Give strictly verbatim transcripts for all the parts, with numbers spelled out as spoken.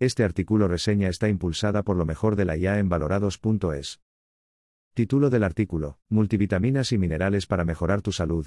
Este artículo reseña está impulsada por lo mejor de la I A en valorados punto es. Título del artículo: Multivitaminas y minerales para mejorar tu salud.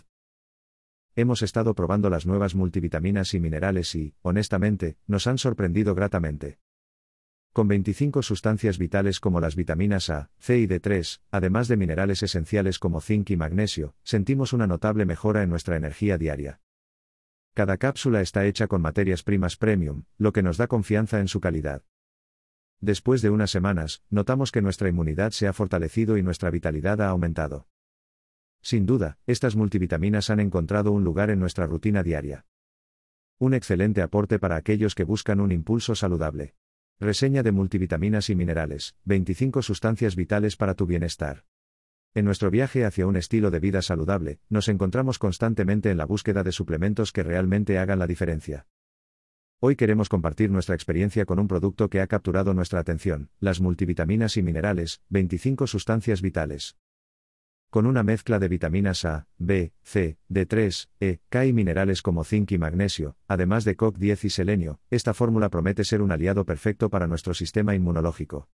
Hemos estado probando las nuevas multivitaminas y minerales y, honestamente, nos han sorprendido gratamente. Con veinticinco sustancias vitales como las vitaminas A, C y D tres, además de minerales esenciales como zinc y magnesio, sentimos una notable mejora en nuestra energía diaria. Cada cápsula está hecha con materias primas premium, lo que nos da confianza en su calidad. Después de unas semanas, notamos que nuestra inmunidad se ha fortalecido y nuestra vitalidad ha aumentado. Sin duda, estas multivitaminas han encontrado un lugar en nuestra rutina diaria. Un excelente aporte para aquellos que buscan un impulso saludable. Reseña de multivitaminas y minerales, veinticinco sustancias vitales para tu bienestar. En nuestro viaje hacia un estilo de vida saludable, nos encontramos constantemente en la búsqueda de suplementos que realmente hagan la diferencia. Hoy queremos compartir nuestra experiencia con un producto que ha capturado nuestra atención: las multivitaminas y minerales, veinticinco sustancias vitales. Con una mezcla de vitaminas A, B, C, D tres, E, K y minerales como zinc y magnesio, además de C O Q diez y selenio, esta fórmula promete ser un aliado perfecto para nuestro sistema inmunológico.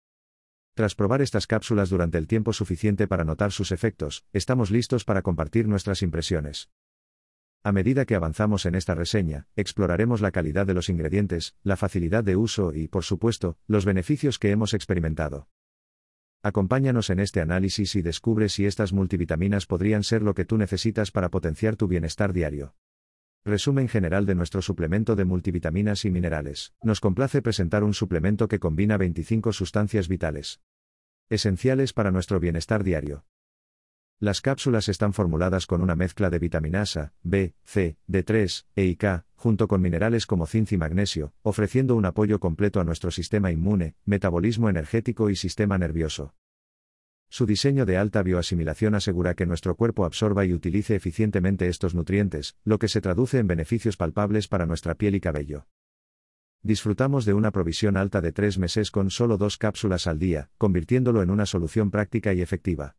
Tras probar estas cápsulas durante el tiempo suficiente para notar sus efectos, estamos listos para compartir nuestras impresiones. A medida que avanzamos en esta reseña, exploraremos la calidad de los ingredientes, la facilidad de uso y, por supuesto, los beneficios que hemos experimentado. Acompáñanos en este análisis y descubre si estas multivitaminas podrían ser lo que tú necesitas para potenciar tu bienestar diario. Resumen general de nuestro suplemento de multivitaminas y minerales. Nos complace presentar un suplemento que combina veinticinco sustancias vitales, esenciales para nuestro bienestar diario. Las cápsulas están formuladas con una mezcla de vitaminas A, B, C, D tres, E y K, junto con minerales como zinc y magnesio, ofreciendo un apoyo completo a nuestro sistema inmune, metabolismo energético y sistema nervioso. Su diseño de alta bioasimilación asegura que nuestro cuerpo absorba y utilice eficientemente estos nutrientes, lo que se traduce en beneficios palpables para nuestra piel y cabello. Disfrutamos de una provisión alta de tres meses con solo dos cápsulas al día, convirtiéndolo en una solución práctica y efectiva.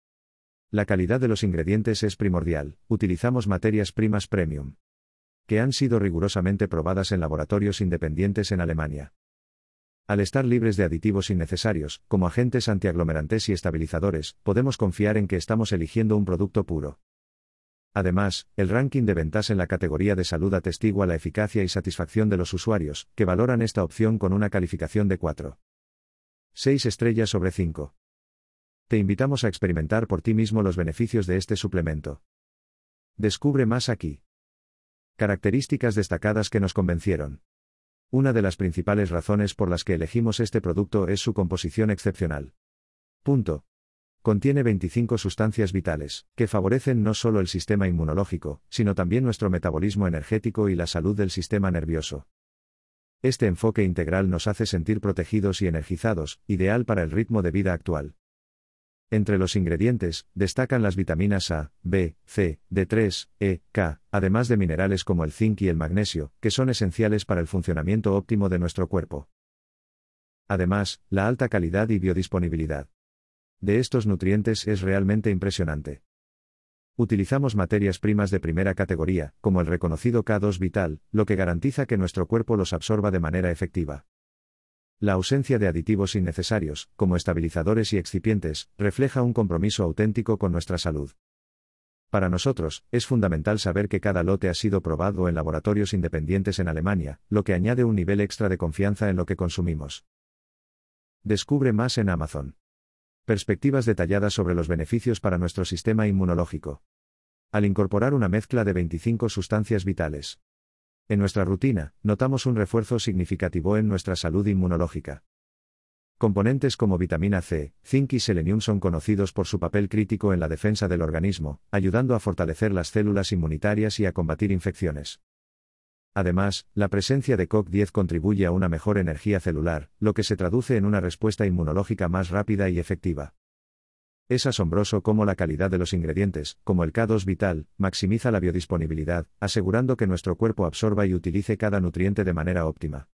La calidad de los ingredientes es primordial. Utilizamos materias primas premium, que han sido rigurosamente probadas en laboratorios independientes en Alemania. Al estar libres de aditivos innecesarios, como agentes antiaglomerantes y estabilizadores, podemos confiar en que estamos eligiendo un producto puro. Además, el ranking de ventas en la categoría de salud atestigua la eficacia y satisfacción de los usuarios, que valoran esta opción con una calificación de cuatro punto seis estrellas sobre cinco. Te invitamos a experimentar por ti mismo los beneficios de este suplemento. Descubre más aquí. Características destacadas que nos convencieron. Una de las principales razones por las que elegimos este producto es su composición excepcional. Punto. Contiene veinticinco sustancias vitales, que favorecen no solo el sistema inmunológico, sino también nuestro metabolismo energético y la salud del sistema nervioso. Este enfoque integral nos hace sentir protegidos y energizados, ideal para el ritmo de vida actual. Entre los ingredientes, destacan las vitaminas A, B, C, D tres, E, K, además de minerales como el zinc y el magnesio, que son esenciales para el funcionamiento óptimo de nuestro cuerpo. Además, la alta calidad y biodisponibilidad de estos nutrientes es realmente impresionante. Utilizamos materias primas de primera categoría, como el reconocido K dos Vital, lo que garantiza que nuestro cuerpo los absorba de manera efectiva. La ausencia de aditivos innecesarios, como estabilizadores y excipientes, refleja un compromiso auténtico con nuestra salud. Para nosotros, es fundamental saber que cada lote ha sido probado en laboratorios independientes en Alemania, lo que añade un nivel extra de confianza en lo que consumimos. Descubre más en Amazon. Perspectivas detalladas sobre los beneficios para nuestro sistema inmunológico. Al incorporar una mezcla de veinticinco sustancias vitales en nuestra rutina, notamos un refuerzo significativo en nuestra salud inmunológica. Componentes como vitamina C, zinc y selenium son conocidos por su papel crítico en la defensa del organismo, ayudando a fortalecer las células inmunitarias y a combatir infecciones. Además, la presencia de C O Q diez contribuye a una mejor energía celular, lo que se traduce en una respuesta inmunológica más rápida y efectiva. Es asombroso cómo la calidad de los ingredientes, como el K dos Vital, maximiza la biodisponibilidad, asegurando que nuestro cuerpo absorba y utilice cada nutriente de manera óptima.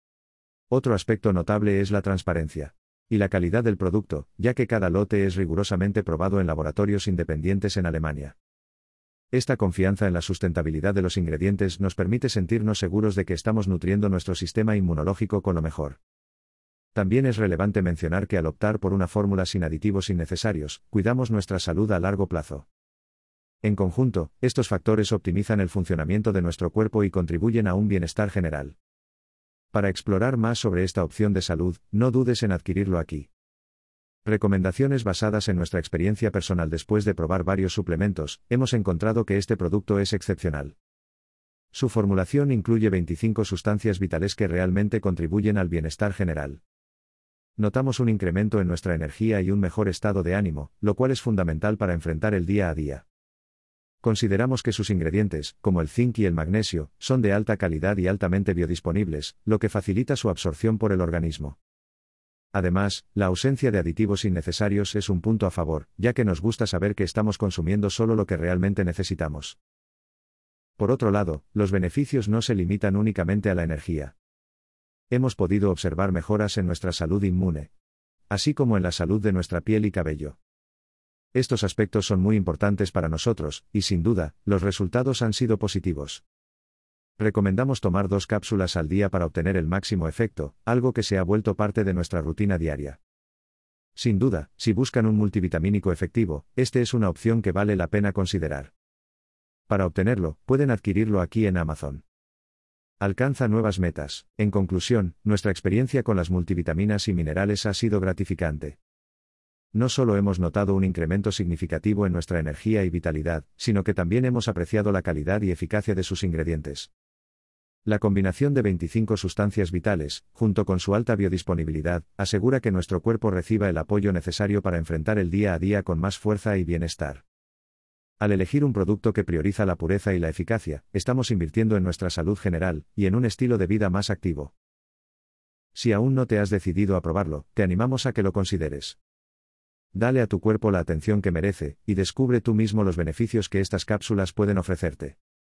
Otro aspecto notable es la transparencia y la calidad del producto, ya que cada lote es rigurosamente probado en laboratorios independientes en Alemania. Esta confianza en la sustentabilidad de los ingredientes nos permite sentirnos seguros de que estamos nutriendo nuestro sistema inmunológico con lo mejor. También es relevante mencionar que al optar por una fórmula sin aditivos innecesarios, cuidamos nuestra salud a largo plazo. En conjunto, estos factores optimizan el funcionamiento de nuestro cuerpo y contribuyen a un bienestar general. Para explorar más sobre esta opción de salud, no dudes en adquirirlo aquí. Recomendaciones basadas en nuestra experiencia personal. Después de probar varios suplementos, hemos encontrado que este producto es excepcional. Su formulación incluye veinticinco sustancias vitales que realmente contribuyen al bienestar general. Notamos un incremento en nuestra energía y un mejor estado de ánimo, lo cual es fundamental para enfrentar el día a día. Consideramos que sus ingredientes, como el zinc y el magnesio, son de alta calidad y altamente biodisponibles, lo que facilita su absorción por el organismo. Además, la ausencia de aditivos innecesarios es un punto a favor, ya que nos gusta saber que estamos consumiendo solo lo que realmente necesitamos. Por otro lado, los beneficios no se limitan únicamente a la energía. Hemos podido observar mejoras en nuestra salud inmune, así como en la salud de nuestra piel y cabello. Estos aspectos son muy importantes para nosotros, y sin duda, los resultados han sido positivos. Recomendamos tomar dos cápsulas al día para obtener el máximo efecto, algo que se ha vuelto parte de nuestra rutina diaria. Sin duda, si buscan un multivitamínico efectivo, este es una opción que vale la pena considerar. Para obtenerlo, pueden adquirirlo aquí en Amazon. Alcanza nuevas metas. En conclusión, nuestra experiencia con las multivitaminas y minerales ha sido gratificante. No solo hemos notado un incremento significativo en nuestra energía y vitalidad, sino que también hemos apreciado la calidad y eficacia de sus ingredientes. La combinación de veinticinco sustancias vitales, junto con su alta biodisponibilidad, asegura que nuestro cuerpo reciba el apoyo necesario para enfrentar el día a día con más fuerza y bienestar. Al elegir un producto que prioriza la pureza y la eficacia, estamos invirtiendo en nuestra salud general, y en un estilo de vida más activo. Si aún no te has decidido a probarlo, te animamos a que lo consideres. Dale a tu cuerpo la atención que merece, y descubre tú mismo los beneficios que estas cápsulas pueden ofrecerte.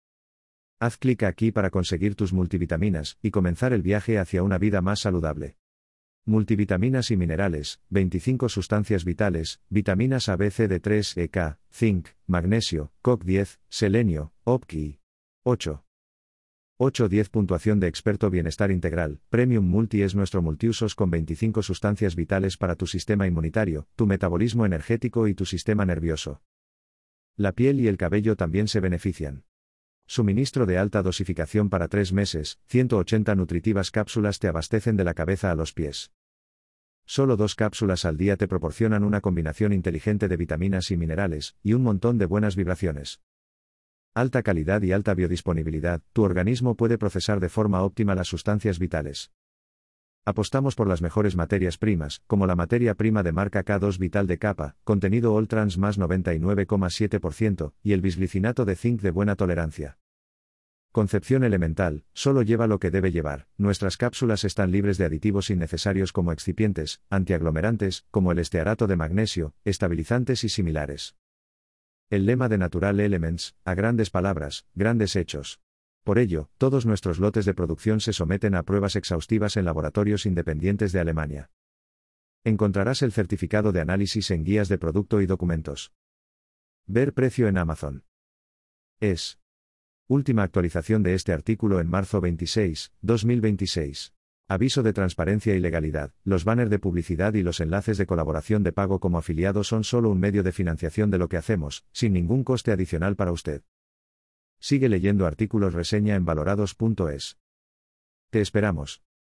Haz clic aquí para conseguir tus multivitaminas, y comenzar el viaje hacia una vida más saludable. Multivitaminas y minerales, veinticinco sustancias vitales, vitaminas A, B, C, D tres, E, K, zinc, magnesio, C O C diez, selenio, O P C I. ocho. ocho diez Puntuación de experto bienestar integral. Premium Multi es nuestro multiusos con veinticinco sustancias vitales para tu sistema inmunitario, tu metabolismo energético y tu sistema nervioso. La piel y el cabello también se benefician. Suministro de alta dosificación para tres meses, ciento ochenta nutritivas cápsulas te abastecen de la cabeza a los pies. Solo dos cápsulas al día te proporcionan una combinación inteligente de vitaminas y minerales, y un montón de buenas vibraciones. Alta calidad y alta biodisponibilidad, tu organismo puede procesar de forma óptima las sustancias vitales. Apostamos por las mejores materias primas, como la materia prima de marca K dos Vital de capa, contenido All Trans más noventa y nueve coma siete por ciento, y el bisglicinato de zinc de buena tolerancia. Concepción elemental, solo lleva lo que debe llevar. Nuestras cápsulas están libres de aditivos innecesarios como excipientes, antiaglomerantes, como el estearato de magnesio, estabilizantes y similares. El lema de Natural Elements, a grandes palabras, grandes hechos. Por ello, todos nuestros lotes de producción se someten a pruebas exhaustivas en laboratorios independientes de Alemania. Encontrarás el certificado de análisis en guías de producto y documentos. Ver precio en Amazon. Es. Última actualización de este artículo en marzo veintiséis, dos mil veintiséis. Aviso de transparencia y legalidad. Los banners de publicidad y los enlaces de colaboración de pago como afiliado son solo un medio de financiación de lo que hacemos, sin ningún coste adicional para usted. Sigue leyendo artículos reseña en valorados punto es. Te esperamos.